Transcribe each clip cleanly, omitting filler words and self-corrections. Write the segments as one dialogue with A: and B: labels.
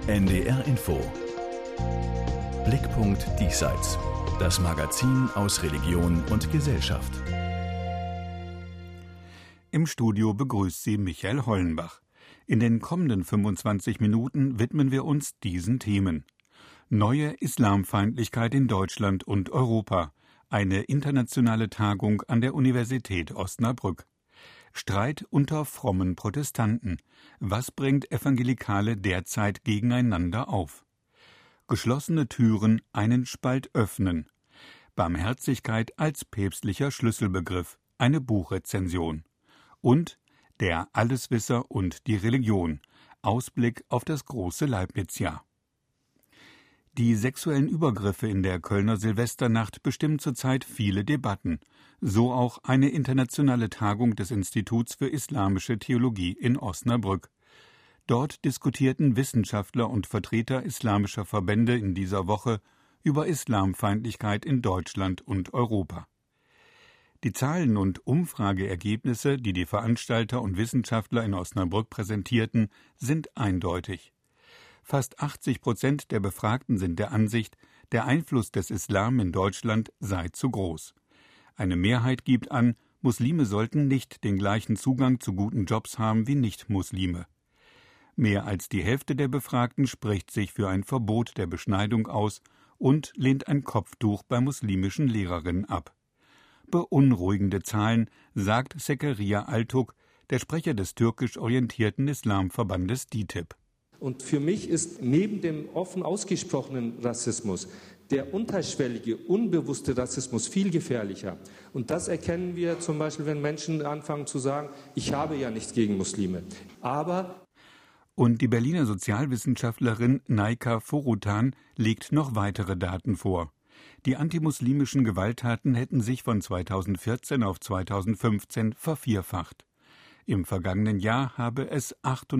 A: NDR Info. Blickpunkt Diesseits. Das Magazin aus Religion und Gesellschaft.
B: Im Studio begrüßt Sie Michael Hollenbach. In den kommenden 25 Minuten widmen wir uns diesen Themen. Neue Islamfeindlichkeit in Deutschland und Europa. Eine internationale Tagung an der Universität Osnabrück. Streit unter frommen Protestanten. Was bringt Evangelikale derzeit gegeneinander auf? Geschlossene Türen einen Spalt öffnen. Barmherzigkeit als päpstlicher Schlüsselbegriff. Eine Buchrezension. Und der Alleswisser und die Religion. Ausblick auf das große Leibnizjahr. Die sexuellen Übergriffe in der Kölner Silvesternacht bestimmen zurzeit viele Debatten. So auch eine internationale Tagung des Instituts für Islamische Theologie in Osnabrück. Dort diskutierten Wissenschaftler und Vertreter islamischer Verbände in dieser Woche über Islamfeindlichkeit in Deutschland und Europa. Die Zahlen und Umfrageergebnisse, die die Veranstalter und Wissenschaftler in Osnabrück präsentierten, sind eindeutig. Fast 80% der Befragten sind der Ansicht, der Einfluss des Islam in Deutschland sei zu groß. Eine Mehrheit gibt an, Muslime sollten nicht den gleichen Zugang zu guten Jobs haben wie Nicht-Muslime. Mehr als die Hälfte der Befragten spricht sich für ein Verbot der Beschneidung aus und lehnt ein Kopftuch bei muslimischen Lehrerinnen ab. Beunruhigende Zahlen, sagt Zekeriya Altuk, der Sprecher des türkisch orientierten Islamverbandes DİTİB.
C: Und für mich ist neben dem offen ausgesprochenen Rassismus der unterschwellige, unbewusste Rassismus viel gefährlicher. Und das erkennen wir zum Beispiel, wenn Menschen anfangen zu sagen, ich habe ja nichts gegen Muslime.
B: Und die Berliner Sozialwissenschaftlerin Naika Forutan legt noch weitere Daten vor. Die antimuslimischen Gewalttaten hätten sich von 2014 auf 2015 vervierfacht. Im vergangenen Jahr habe es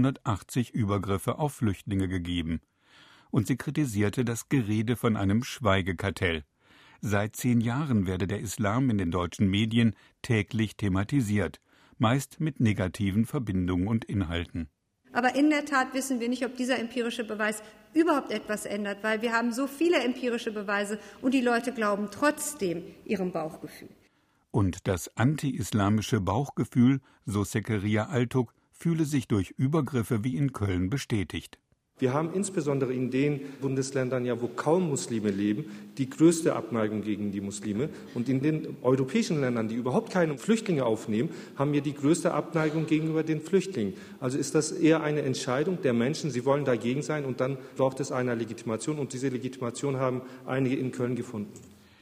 B: 880 Übergriffe auf Flüchtlinge gegeben. Und sie kritisierte das Gerede von einem Schweigekartell. Seit 10 Jahren werde der Islam in den deutschen Medien täglich thematisiert, meist mit negativen Verbindungen und Inhalten.
D: Aber in der Tat wissen wir nicht, ob dieser empirische Beweis überhaupt etwas ändert, weil wir haben so viele empirische Beweise und die Leute glauben trotzdem ihrem Bauchgefühl.
B: Und das anti-islamische Bauchgefühl, so Zekeriya Altuk, fühle sich durch Übergriffe wie in Köln bestätigt.
C: Wir haben insbesondere in den Bundesländern, wo kaum Muslime leben, die größte Abneigung gegen die Muslime. Und in den europäischen Ländern, die überhaupt keine Flüchtlinge aufnehmen, haben wir die größte Abneigung gegenüber den Flüchtlingen. Also ist das eher eine Entscheidung der Menschen, sie wollen dagegen sein und dann braucht es eine Legitimation. Und diese Legitimation haben einige in Köln gefunden.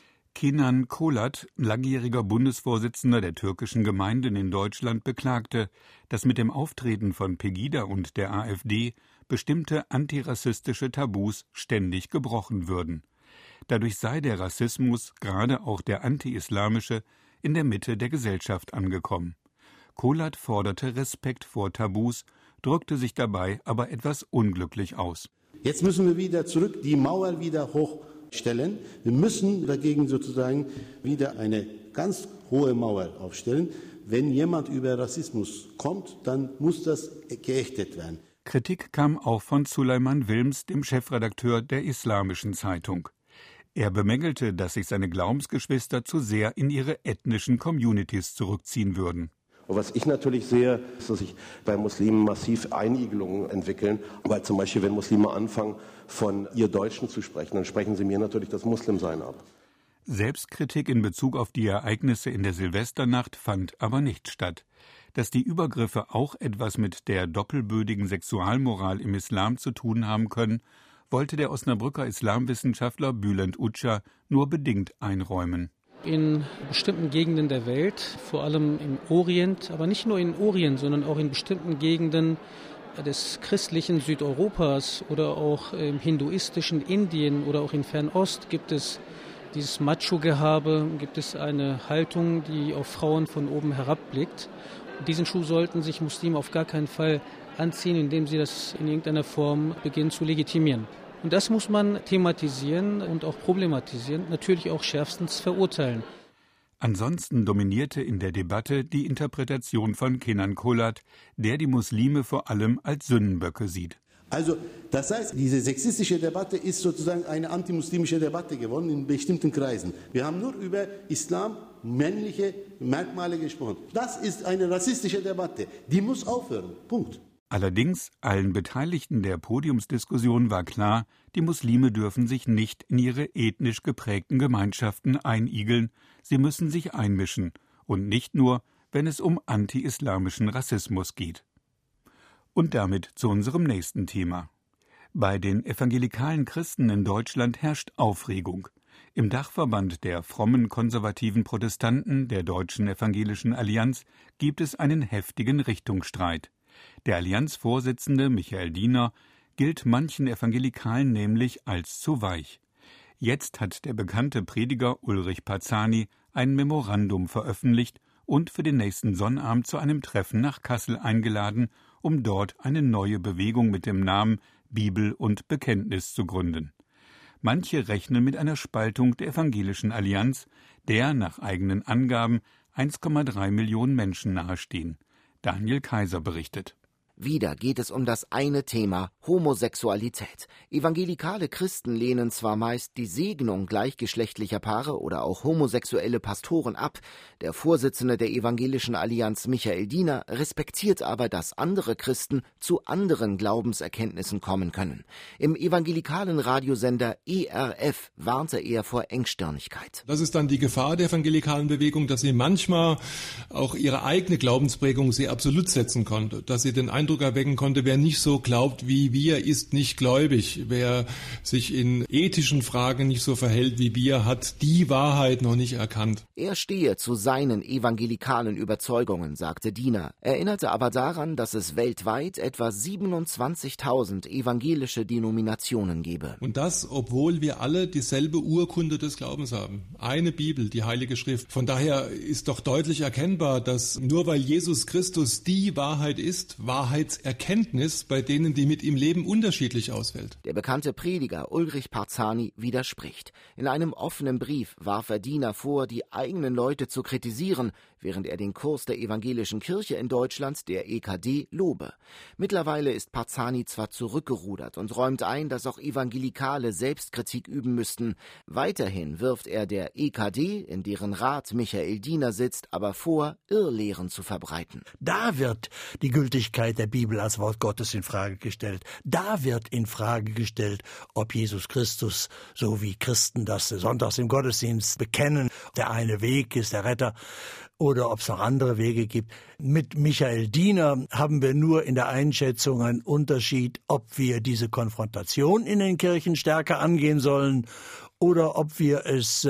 B: Kenan Kolat, langjähriger Bundesvorsitzender der türkischen Gemeinden in Deutschland, beklagte, dass mit dem Auftreten von Pegida und der AfD bestimmte antirassistische Tabus ständig gebrochen würden. Dadurch sei der Rassismus, gerade auch der anti-islamische, in der Mitte der Gesellschaft angekommen. Kolat forderte Respekt vor Tabus, drückte sich dabei aber etwas unglücklich aus.
E: Jetzt müssen wir wieder zurück, die Mauer wieder hochstellen. Wir müssen dagegen sozusagen wieder eine ganz hohe Mauer aufstellen. Wenn jemand über Rassismus kommt, dann muss das geächtet werden.
B: Kritik kam auch von Suleyman Wilms, dem Chefredakteur der Islamischen Zeitung. Er bemängelte, dass sich seine Glaubensgeschwister zu sehr in ihre ethnischen Communities zurückziehen würden.
F: Und was ich natürlich sehe, ist, dass sich bei Muslimen massiv Einigelungen entwickeln. Weil zum Beispiel, wenn Muslime anfangen, von ihr Deutschen zu sprechen, dann sprechen sie mir natürlich das Muslimsein ab.
B: Selbstkritik in Bezug auf die Ereignisse in der Silvesternacht fand aber nicht statt. Dass die Übergriffe auch etwas mit der doppelbödigen Sexualmoral im Islam zu tun haben können, wollte der Osnabrücker Islamwissenschaftler Bülent Uçar nur bedingt einräumen.
G: In bestimmten Gegenden der Welt, vor allem im Orient, aber nicht nur im Orient, sondern auch in bestimmten Gegenden des christlichen Südeuropas oder auch im hinduistischen Indien oder auch in Fernost gibt es dieses Macho-Gehabe, gibt es eine Haltung, die auf Frauen von oben herabblickt. Diesen Schuh sollten sich Muslime auf gar keinen Fall anziehen, indem sie das in irgendeiner Form beginnen zu legitimieren. Und das muss man thematisieren und auch problematisieren, natürlich auch schärfstens verurteilen.
B: Ansonsten dominierte in der Debatte die Interpretation von Kenan Kolat, der die Muslime vor allem als Sündenböcke sieht.
E: Also das heißt, diese sexistische Debatte ist sozusagen eine antimuslimische Debatte geworden in bestimmten Kreisen. Wir haben nur über Islam, männliche Merkmale gesprochen. Das ist eine rassistische Debatte. Die muss aufhören. Punkt.
B: Allerdings, allen Beteiligten der Podiumsdiskussion war klar, die Muslime dürfen sich nicht in ihre ethnisch geprägten Gemeinschaften einigeln, sie müssen sich einmischen, und nicht nur, wenn es um anti-islamischen Rassismus geht. Und damit zu unserem nächsten Thema. Bei den evangelikalen Christen in Deutschland herrscht Aufregung. Im Dachverband der frommen konservativen Protestanten der Deutschen Evangelischen Allianz gibt es einen heftigen Richtungsstreit. Der Allianzvorsitzende Michael Diener gilt manchen Evangelikalen nämlich als zu weich. Jetzt hat der bekannte Prediger Ulrich Parzani ein Memorandum veröffentlicht und für den nächsten Sonnabend zu einem Treffen nach Kassel eingeladen, um dort eine neue Bewegung mit dem Namen Bibel und Bekenntnis zu gründen. Manche rechnen mit einer Spaltung der Evangelischen Allianz, der nach eigenen Angaben 1,3 Millionen Menschen nahestehen. Daniel Kaiser berichtet.
H: Wieder geht es um das eine Thema, Homosexualität. Evangelikale Christen lehnen zwar meist die Segnung gleichgeschlechtlicher Paare oder auch homosexuelle Pastoren ab. Der Vorsitzende der Evangelischen Allianz Michael Diener respektiert aber, dass andere Christen zu anderen Glaubenserkenntnissen kommen können. Im evangelikalen Radiosender ERF warnte er vor Engstirnigkeit.
I: Das ist dann die Gefahr der evangelikalen Bewegung, dass sie manchmal auch ihre eigene Glaubensprägung sehr absolut setzen konnte, dass sie den Eindruck erwecken konnte, wer nicht so glaubt wie wir, ist nicht gläubig. Wer sich in ethischen Fragen nicht so verhält wie wir, hat die Wahrheit noch nicht erkannt.
H: Er stehe zu seinen evangelikalen Überzeugungen, sagte Diener, erinnerte aber daran, dass es weltweit etwa 27.000 evangelische Denominationen gebe.
I: Und das, obwohl wir alle dieselbe Urkunde des Glaubens haben. Eine Bibel, die Heilige Schrift. Von daher ist doch deutlich erkennbar, dass nur weil Jesus Christus die Wahrheit ist, Wahrheitserkenntnis bei denen, die mit ihm leben, unterschiedlich ausfällt.
H: Der bekannte Prediger Ulrich Parzani widerspricht. In einem offenen Brief warf er Diener vor, die eigenen Leute zu kritisieren, während er den Kurs der evangelischen Kirche in Deutschland, der EKD, lobe. Mittlerweile ist Parzani zwar zurückgerudert und räumt ein, dass auch Evangelikale Selbstkritik üben müssten. Weiterhin wirft er der EKD, in deren Rat Michael Diener sitzt, aber vor, Irrlehren zu verbreiten.
J: Da wird die Gültigkeit der Bibel als Wort Gottes in Frage gestellt. Da wird in Frage gestellt, ob Jesus Christus, so wie Christen das sonntags im Gottesdienst bekennen, der eine Weg ist, der Retter, oder ob es noch andere Wege gibt. Mit Michael Diener haben wir nur in der Einschätzung einen Unterschied, ob wir diese Konfrontation in den Kirchen stärker angehen sollen oder ob wir es,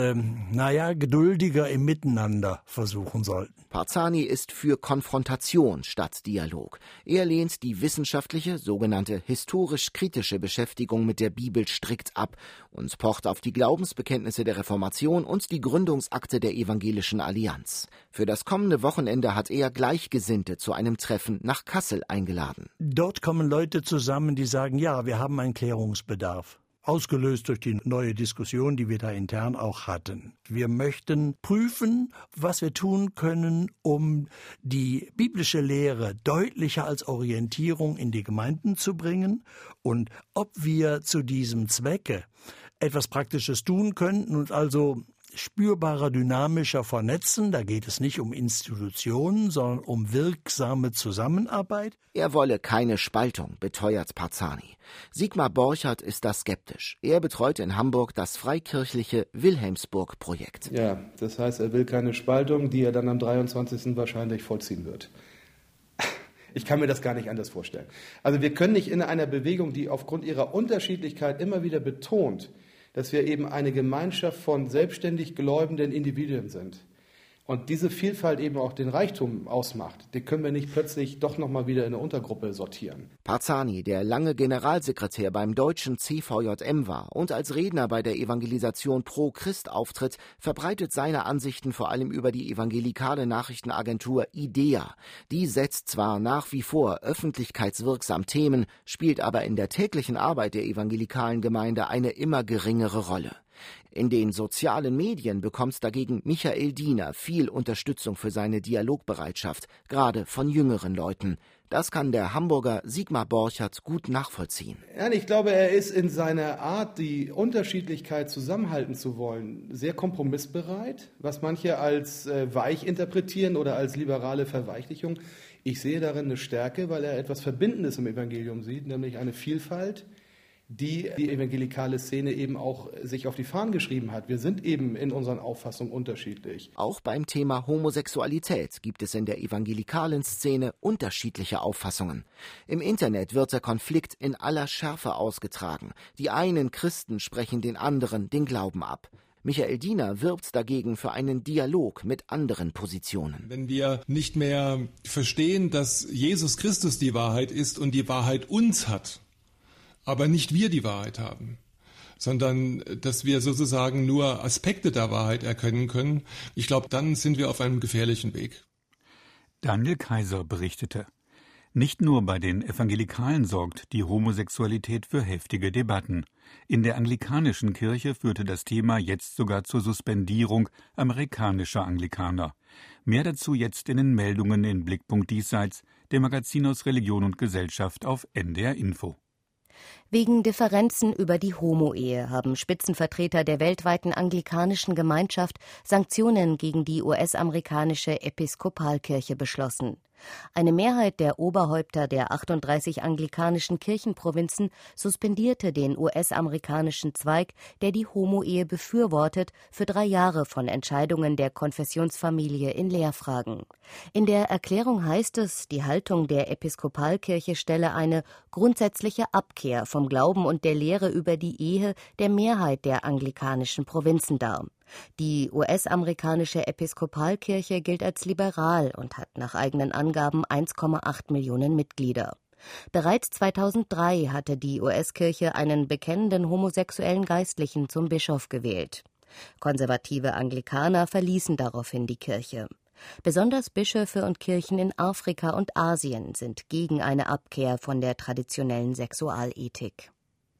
J: geduldiger im Miteinander versuchen sollten.
H: Parzani ist für Konfrontation statt Dialog. Er lehnt die wissenschaftliche, sogenannte historisch-kritische Beschäftigung mit der Bibel strikt ab und pocht auf die Glaubensbekenntnisse der Reformation und die Gründungsakte der Evangelischen Allianz. Für das kommende Wochenende hat er Gleichgesinnte zu einem Treffen nach Kassel eingeladen.
J: Dort kommen Leute zusammen, die sagen, ja, wir haben einen Klärungsbedarf. Ausgelöst durch die neue Diskussion, die wir da intern auch hatten. Wir möchten prüfen, was wir tun können, um die biblische Lehre deutlicher als Orientierung in die Gemeinden zu bringen und ob wir zu diesem Zwecke etwas Praktisches tun könnten und also spürbarer, dynamischer vernetzen. Da geht es nicht um Institutionen, sondern um wirksame Zusammenarbeit.
H: Er wolle keine Spaltung, beteuert Parzani. Sigmar Borchert ist da skeptisch. Er betreut in Hamburg das freikirchliche Wilhelmsburg-Projekt.
K: Ja, das heißt, er will keine Spaltung, die er dann am 23. wahrscheinlich vollziehen wird. Ich kann mir das gar nicht anders vorstellen. Also wir können nicht in einer Bewegung, die aufgrund ihrer Unterschiedlichkeit immer wieder betont, dass wir eben eine Gemeinschaft von selbstständig gläubenden Individuen sind. Und diese Vielfalt eben auch den Reichtum ausmacht, den können wir nicht plötzlich doch nochmal wieder in eine Untergruppe sortieren.
H: Parzani, der lange Generalsekretär beim deutschen CVJM war und als Redner bei der Evangelisation Pro Christ auftritt, verbreitet seine Ansichten vor allem über die evangelikale Nachrichtenagentur IDEA. Die setzt zwar nach wie vor öffentlichkeitswirksam Themen, spielt aber in der täglichen Arbeit der evangelikalen Gemeinde eine immer geringere Rolle. In den sozialen Medien bekommt dagegen Michael Diener viel Unterstützung für seine Dialogbereitschaft, gerade von jüngeren Leuten. Das kann der Hamburger Sigmar Borchert gut nachvollziehen.
K: Ja, ich glaube, er ist in seiner Art, die Unterschiedlichkeit zusammenhalten zu wollen, sehr kompromissbereit, was manche als weich interpretieren oder als liberale Verweichlichung. Ich sehe darin eine Stärke, weil er etwas Verbindendes im Evangelium sieht, nämlich eine Vielfalt, die evangelikale Szene eben auch sich auf die Fahnen geschrieben hat. Wir sind eben in unseren Auffassungen unterschiedlich.
H: Auch beim Thema Homosexualität gibt es in der evangelikalen Szene unterschiedliche Auffassungen. Im Internet wird der Konflikt in aller Schärfe ausgetragen. Die einen Christen sprechen den anderen den Glauben ab. Michael Diener wirbt dagegen für einen Dialog mit anderen Positionen.
I: Wenn wir nicht mehr verstehen, dass Jesus Christus die Wahrheit ist und die Wahrheit uns hat, aber nicht wir die Wahrheit haben, sondern dass wir sozusagen nur Aspekte der Wahrheit erkennen können, ich glaube, dann sind wir auf einem gefährlichen Weg.
B: Daniel Kaiser berichtete. Nicht nur bei den Evangelikalen sorgt die Homosexualität für heftige Debatten. In der anglikanischen Kirche führte das Thema jetzt sogar zur Suspendierung amerikanischer Anglikaner. Mehr dazu jetzt in den Meldungen in Blickpunkt Diesseits, dem Magazin aus Religion und Gesellschaft auf NDR Info.
L: Wegen Differenzen über die Homo-Ehe haben Spitzenvertreter der weltweiten anglikanischen Gemeinschaft Sanktionen gegen die US-amerikanische Episkopalkirche beschlossen. Eine Mehrheit der Oberhäupter der 38 anglikanischen Kirchenprovinzen suspendierte den US-amerikanischen Zweig, der die Homo-Ehe befürwortet, für 3 Jahre von Entscheidungen der Konfessionsfamilie in Lehrfragen. In der Erklärung heißt es, die Haltung der Episkopalkirche stelle eine grundsätzliche Abkehr vom Glauben und der Lehre über die Ehe der Mehrheit der anglikanischen Provinzen dar. Die US-amerikanische Episkopalkirche gilt als liberal und hat nach eigenen Angaben 1,8 Millionen Mitglieder. Bereits 2003 hatte die US-Kirche einen bekennenden homosexuellen Geistlichen zum Bischof gewählt. Konservative Anglikaner verließen daraufhin die Kirche. Besonders Bischöfe und Kirchen in Afrika und Asien sind gegen eine Abkehr von der traditionellen Sexualethik.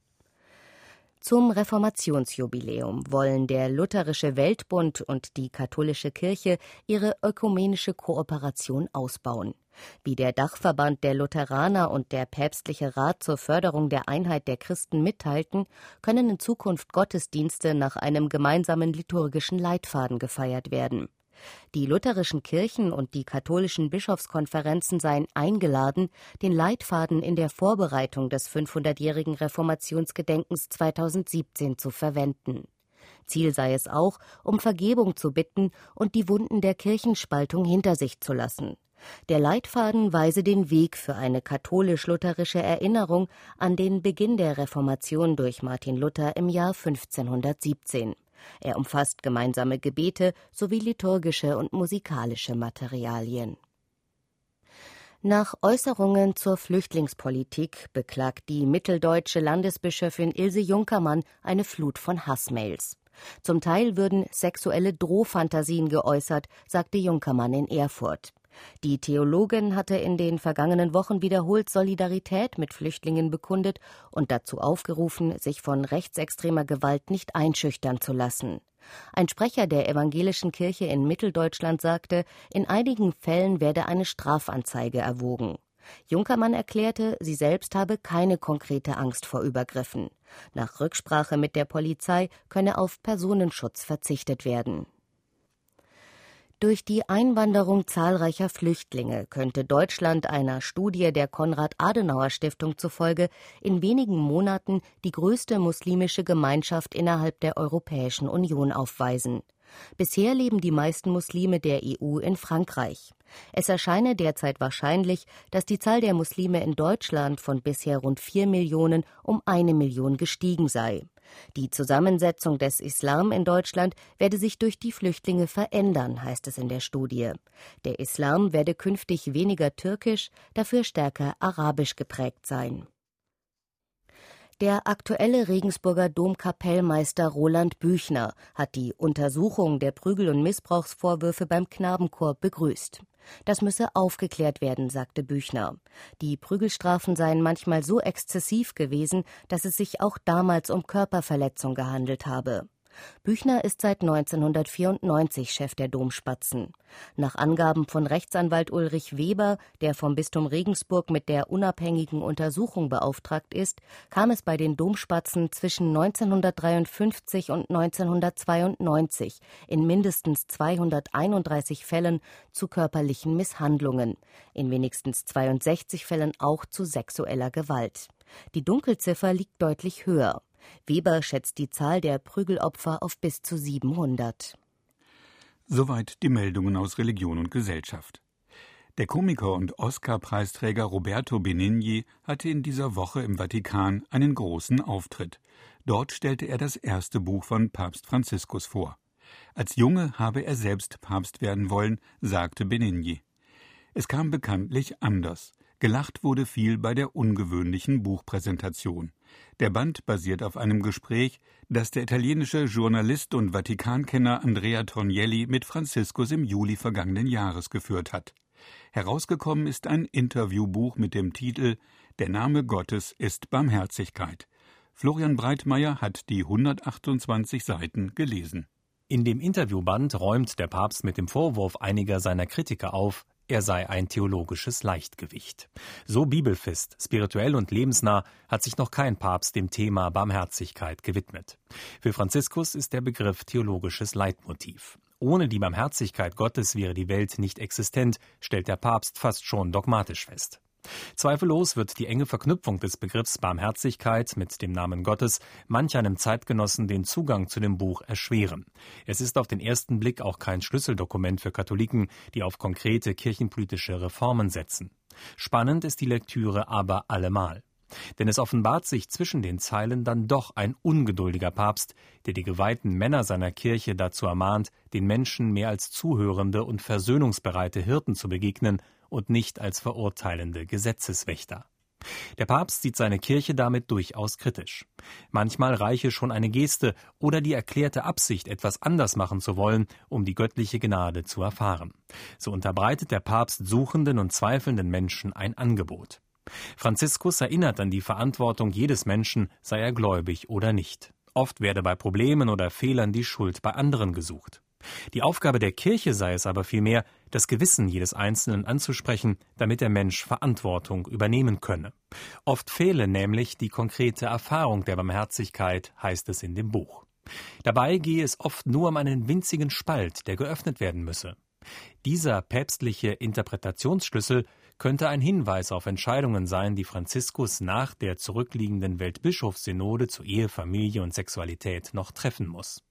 L: Zum Reformationsjubiläum wollen der Lutherische Weltbund und die Katholische Kirche ihre ökumenische Kooperation ausbauen. Wie der Dachverband der Lutheraner und der Päpstliche Rat zur Förderung der Einheit der Christen mitteilten, können in Zukunft Gottesdienste nach einem gemeinsamen liturgischen Leitfaden gefeiert werden. Die lutherischen Kirchen und die katholischen Bischofskonferenzen seien eingeladen, den Leitfaden in der Vorbereitung des 500-jährigen Reformationsgedenkens 2017 zu verwenden. Ziel sei es auch, um Vergebung zu bitten und die Wunden der Kirchenspaltung hinter sich zu lassen. Der Leitfaden weise den Weg für eine katholisch-lutherische Erinnerung an den Beginn der Reformation durch Martin Luther im Jahr 1517. Er umfasst gemeinsame Gebete sowie liturgische und musikalische Materialien. Nach Äußerungen zur Flüchtlingspolitik beklagt die mitteldeutsche Landesbischöfin Ilse Junkermann eine Flut von Hassmails. Zum Teil würden sexuelle Drohfantasien geäußert, sagte Junkermann in Erfurt. Die Theologin hatte in den vergangenen Wochen wiederholt Solidarität mit Flüchtlingen bekundet und dazu aufgerufen, sich von rechtsextremer Gewalt nicht einschüchtern zu lassen. Ein Sprecher der evangelischen Kirche in Mitteldeutschland sagte, in einigen Fällen werde eine Strafanzeige erwogen. Junkermann erklärte, sie selbst habe keine konkrete Angst vor Übergriffen. Nach Rücksprache mit der Polizei könne auf Personenschutz verzichtet werden. Durch die Einwanderung zahlreicher Flüchtlinge könnte Deutschland einer Studie der Konrad-Adenauer-Stiftung zufolge in wenigen Monaten die größte muslimische Gemeinschaft innerhalb der Europäischen Union aufweisen. Bisher leben die meisten Muslime der EU in Frankreich. Es erscheine derzeit wahrscheinlich, dass die Zahl der Muslime in Deutschland von bisher rund 4 Millionen um 1 Million gestiegen sei. Die Zusammensetzung des Islam in Deutschland werde sich durch die Flüchtlinge verändern, heißt es in der Studie. Der Islam werde künftig weniger türkisch, dafür stärker arabisch geprägt sein. Der aktuelle Regensburger Domkapellmeister Roland Büchner hat die Untersuchung der Prügel- und Missbrauchsvorwürfe beim Knabenchor begrüßt. Das müsse aufgeklärt werden, sagte Büchner. Die Prügelstrafen seien manchmal so exzessiv gewesen, dass es sich auch damals um Körperverletzung gehandelt habe. Büchner ist seit 1994 Chef der Domspatzen. Nach Angaben von Rechtsanwalt Ulrich Weber, der vom Bistum Regensburg mit der unabhängigen Untersuchung beauftragt ist, kam es bei den Domspatzen zwischen 1953 und 1992 in mindestens 231 Fällen zu körperlichen Misshandlungen, in wenigstens 62 Fällen auch zu sexueller Gewalt. Die Dunkelziffer liegt deutlich höher. Weber schätzt die Zahl der Prügelopfer auf bis zu 700.
B: Soweit die Meldungen aus Religion und Gesellschaft. Der Komiker und Oscar-Preisträger Roberto Benigni hatte in dieser Woche im Vatikan einen großen Auftritt. Dort stellte er das erste Buch von Papst Franziskus vor. Als Junge habe er selbst Papst werden wollen, sagte Benigni. Es kam bekanntlich anders. Gelacht wurde viel bei der ungewöhnlichen Buchpräsentation. Der Band basiert auf einem Gespräch, das der italienische Journalist und Vatikankenner Andrea Tornielli mit Franziskus im Juli vergangenen Jahres geführt hat. Herausgekommen ist ein Interviewbuch mit dem Titel »Der Name Gottes ist Barmherzigkeit«. Florian Breitmeier hat die 128 Seiten gelesen.
M: In dem Interviewband räumt der Papst mit dem Vorwurf einiger seiner Kritiker auf, er sei ein theologisches Leichtgewicht. So bibelfest, spirituell und lebensnah hat sich noch kein Papst dem Thema Barmherzigkeit gewidmet. Für Franziskus ist der Begriff theologisches Leitmotiv. Ohne die Barmherzigkeit Gottes wäre die Welt nicht existent, stellt der Papst fast schon dogmatisch fest. Zweifellos wird die enge Verknüpfung des Begriffs Barmherzigkeit mit dem Namen Gottes manch einem Zeitgenossen den Zugang zu dem Buch erschweren. Es ist auf den ersten Blick auch kein Schlüsseldokument für Katholiken, die auf konkrete kirchenpolitische Reformen setzen. Spannend ist die Lektüre aber allemal. Denn es offenbart sich zwischen den Zeilen dann doch ein ungeduldiger Papst, der die geweihten Männer seiner Kirche dazu ermahnt, den Menschen mehr als zuhörende und versöhnungsbereite Hirten zu begegnen und nicht als verurteilende Gesetzeswächter. Der Papst sieht seine Kirche damit durchaus kritisch. Manchmal reiche schon eine Geste oder die erklärte Absicht, etwas anders machen zu wollen, um die göttliche Gnade zu erfahren. So unterbreitet der Papst suchenden und zweifelnden Menschen ein Angebot. Franziskus erinnert an die Verantwortung jedes Menschen, sei er gläubig oder nicht. Oft werde bei Problemen oder Fehlern die Schuld bei anderen gesucht. Die Aufgabe der Kirche sei es aber vielmehr, das Gewissen jedes Einzelnen anzusprechen, damit der Mensch Verantwortung übernehmen könne. Oft fehle nämlich die konkrete Erfahrung der Barmherzigkeit, heißt es in dem Buch. Dabei gehe es oft nur um einen winzigen Spalt, der geöffnet werden müsse. Dieser päpstliche Interpretationsschlüssel könnte ein Hinweis auf Entscheidungen sein, die Franziskus nach der zurückliegenden Weltbischofssynode zu Ehe, Familie und Sexualität noch treffen muss.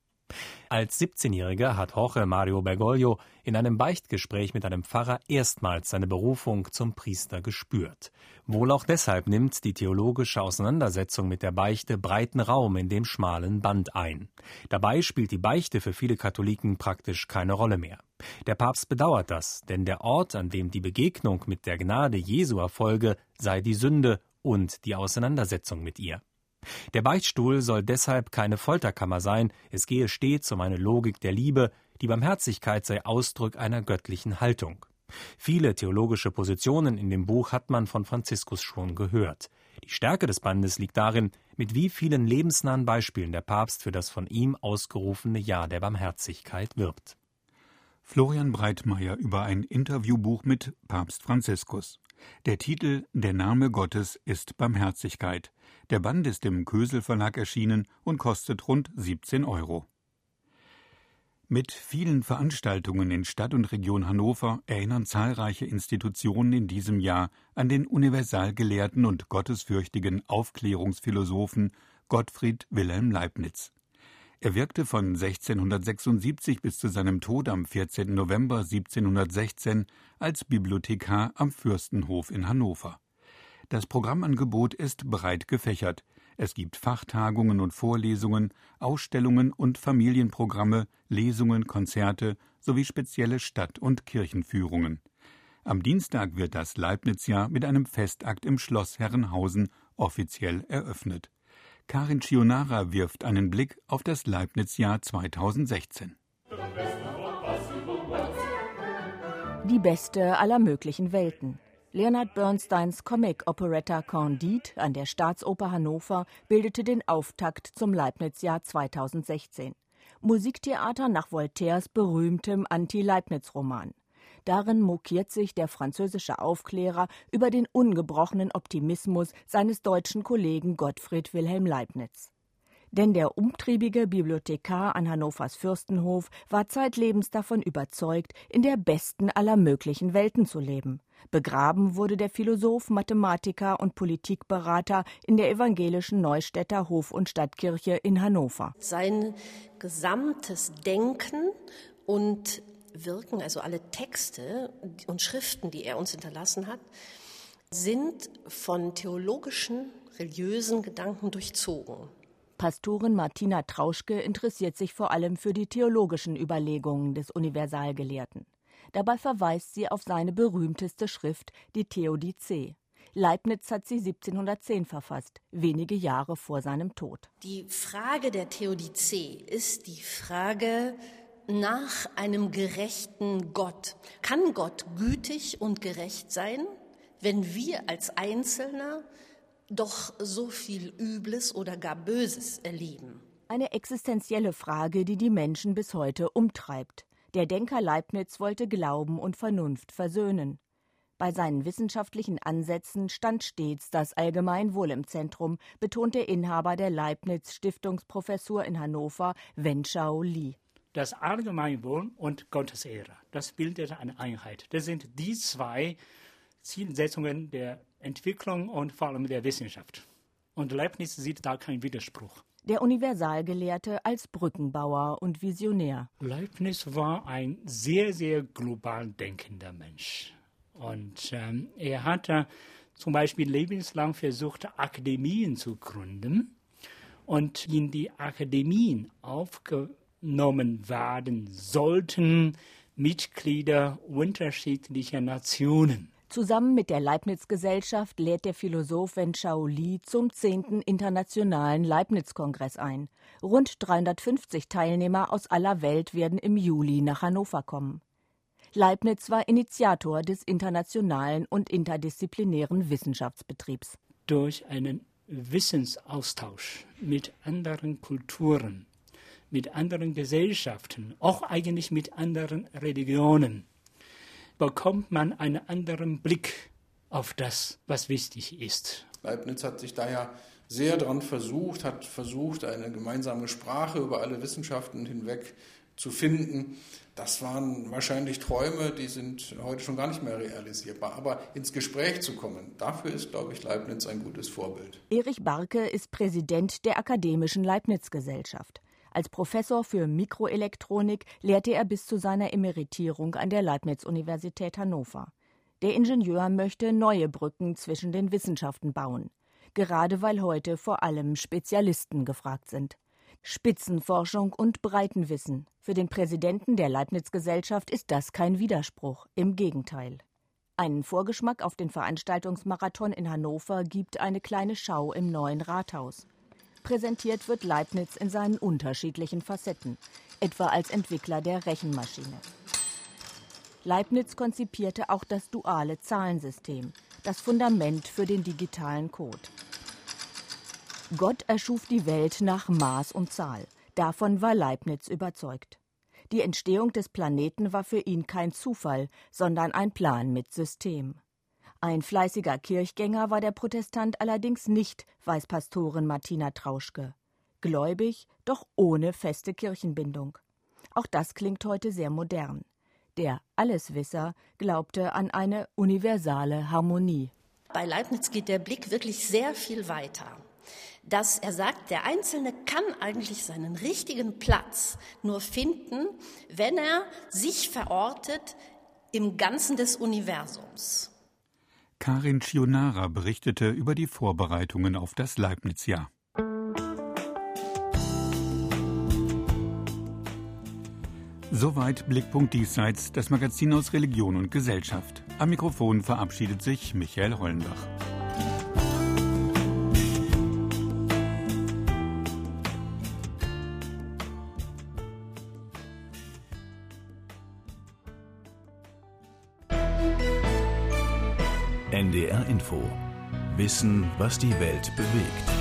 M: Als 17-Jähriger hat Jorge Mario Bergoglio in einem Beichtgespräch mit einem Pfarrer erstmals seine Berufung zum Priester gespürt. Wohl auch deshalb nimmt die theologische Auseinandersetzung mit der Beichte breiten Raum in dem schmalen Band ein. Dabei spielt die Beichte für viele Katholiken praktisch keine Rolle mehr. Der Papst bedauert das, denn der Ort, an dem die Begegnung mit der Gnade Jesu erfolge, sei die Sünde und die Auseinandersetzung mit ihr. Der Beichtstuhl soll deshalb keine Folterkammer sein, es gehe stets um eine Logik der Liebe, die Barmherzigkeit sei Ausdruck einer göttlichen Haltung. Viele theologische Positionen in dem Buch hat man von Franziskus schon gehört. Die Stärke des Bandes liegt darin, mit wie vielen lebensnahen Beispielen der Papst für das von ihm ausgerufene Jahr der Barmherzigkeit wirbt.
B: Florian Breitmeier über ein Interviewbuch mit Papst Franziskus. Der Titel »Der Name Gottes ist Barmherzigkeit«. Der Band ist im Kösel Verlag erschienen und kostet rund 17 €. Mit vielen Veranstaltungen in Stadt und Region Hannover erinnern zahlreiche Institutionen in diesem Jahr an den Universalgelehrten und gottesfürchtigen Aufklärungsphilosophen Gottfried Wilhelm Leibniz. Er wirkte von 1676 bis zu seinem Tod am 14. November 1716 als Bibliothekar am Fürstenhof in Hannover. Das Programmangebot ist breit gefächert. Es gibt Fachtagungen und Vorlesungen, Ausstellungen und Familienprogramme, Lesungen, Konzerte sowie spezielle Stadt- und Kirchenführungen. Am Dienstag wird das Leibniz-Jahr mit einem Festakt im Schloss Herrenhausen offiziell eröffnet. Karin Chionara wirft einen Blick auf das Leibniz-Jahr 2016.
N: Die beste aller möglichen Welten. Leonard Bernsteins Comic-Operetta Candide an der Staatsoper Hannover bildete den Auftakt zum Leibniz-Jahr 2016. Musiktheater nach Voltaires berühmtem Anti-Leibniz-Roman. Darin mokiert sich der französische Aufklärer über den ungebrochenen Optimismus seines deutschen Kollegen Gottfried Wilhelm Leibniz. Denn der umtriebige Bibliothekar an Hannovers Fürstenhof war zeitlebens davon überzeugt, in der besten aller möglichen Welten zu leben. Begraben wurde der Philosoph, Mathematiker und Politikberater in der evangelischen Neustädter Hof- und Stadtkirche in Hannover.
O: Sein gesamtes Denken und Wirken, also alle Texte und Schriften, die er uns hinterlassen hat, sind von theologischen, religiösen Gedanken durchzogen.
N: Pastorin Martina Trauschke interessiert sich vor allem für die theologischen Überlegungen des Universalgelehrten. Dabei verweist sie auf seine berühmteste Schrift, die Theodizee. Leibniz hat sie 1710 verfasst, wenige Jahre vor seinem Tod.
O: Die Frage der Theodizee ist die Frage nach einem gerechten Gott. Kann Gott gütig und gerecht sein, wenn wir als Einzelner doch so viel Übles oder gar Böses erleben?
N: Eine existenzielle Frage, die die Menschen bis heute umtreibt. Der Denker Leibniz wollte Glauben und Vernunft versöhnen. Bei seinen wissenschaftlichen Ansätzen stand stets das Allgemeinwohl im Zentrum, betont der Inhaber der Leibniz-Stiftungsprofessur in Hannover, Wenchao Li.
P: Das Allgemeinwohl und Gottesehre, das bildet eine Einheit. Das sind die zwei Zielsetzungen der Entwicklung und vor allem der Wissenschaft. Und Leibniz sieht da keinen Widerspruch.
N: Der Universalgelehrte als Brückenbauer und Visionär.
P: Leibniz war ein sehr, sehr global denkender Mensch. Und er hatte zum Beispiel lebenslang versucht, Akademien zu gründen. Und in die Akademien aufgenommen werden sollten Mitglieder unterschiedlicher Nationen.
N: Zusammen mit der Leibniz-Gesellschaft lädt der Philosoph Wenchao Li zum 10. Internationalen Leibniz-Kongress ein. Rund 350 Teilnehmer aus aller Welt werden im Juli nach Hannover kommen. Leibniz war Initiator des internationalen und interdisziplinären Wissenschaftsbetriebs.
P: Durch einen Wissensaustausch mit anderen Kulturen, mit anderen Gesellschaften, auch eigentlich mit anderen Religionen, bekommt man einen anderen Blick auf das, was wichtig ist.
Q: Leibniz hat sich daher sehr daran versucht, eine gemeinsame Sprache über alle Wissenschaften hinweg zu finden. Das waren wahrscheinlich Träume, die sind heute schon gar nicht mehr realisierbar. Aber ins Gespräch zu kommen, dafür ist, glaube ich, Leibniz ein gutes Vorbild.
N: Erich Barke ist Präsident der Akademischen Leibniz-Gesellschaft. Als Professor für Mikroelektronik lehrte er bis zu seiner Emeritierung an der Leibniz-Universität Hannover. Der Ingenieur möchte neue Brücken zwischen den Wissenschaften bauen, gerade weil heute vor allem Spezialisten gefragt sind. Spitzenforschung und Breitenwissen. Für den Präsidenten der Leibniz-Gesellschaft ist das kein Widerspruch, im Gegenteil. Einen Vorgeschmack auf den Veranstaltungsmarathon in Hannover gibt eine kleine Schau im neuen Rathaus. Präsentiert wird Leibniz in seinen unterschiedlichen Facetten, etwa als Entwickler der Rechenmaschine. Leibniz konzipierte auch das duale Zahlensystem, das Fundament für den digitalen Code. Gott erschuf die Welt nach Maß und Zahl. Davon war Leibniz überzeugt. Die Entstehung des Planeten war für ihn kein Zufall, sondern ein Plan mit System. Ein fleißiger Kirchgänger war der Protestant allerdings nicht, weiß Pastorin Martina Trauschke. Gläubig, doch ohne feste Kirchenbindung. Auch das klingt heute sehr modern. Der Alleswisser glaubte an eine universale Harmonie.
O: Bei Leibniz geht der Blick wirklich sehr viel weiter. Dass er sagt, der Einzelne kann eigentlich seinen richtigen Platz nur finden, wenn er sich verortet im Ganzen des Universums.
B: Karin Chionara berichtete über die Vorbereitungen auf das Leibniz-Jahr. Soweit Blickpunkt Diesseits, das Magazin aus Religion und Gesellschaft. Am Mikrofon verabschiedet sich Michael Hollenbach.
A: NDR Info. Wissen, was die Welt bewegt.